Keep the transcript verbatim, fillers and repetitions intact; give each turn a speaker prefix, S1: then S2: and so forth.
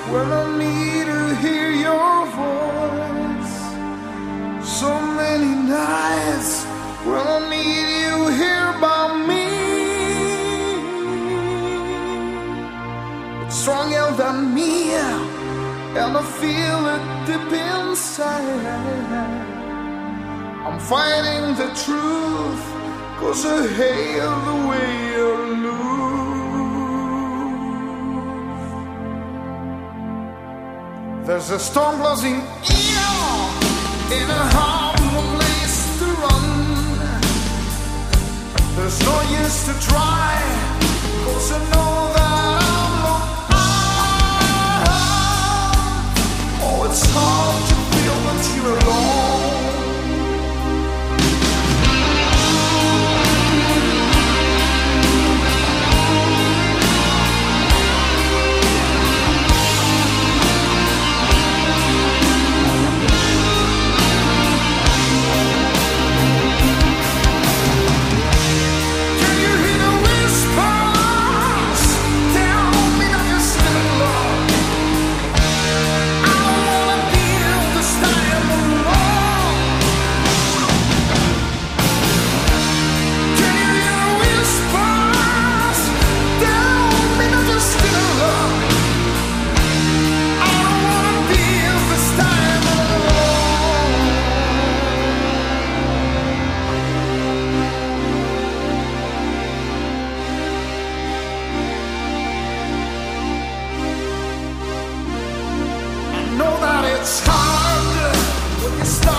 S1: when I need to hear your voice. So many nights when I need you here by me. It's stronger than me, and I feel it deep inside. I'm fighting the truth, 'cause I hate the way you lose. There's a storm blowing in a harmful place to run. There's no use to try, 'cause I know that I'm not out. Oh, it's hard to feel that you're alone. It's hard when you start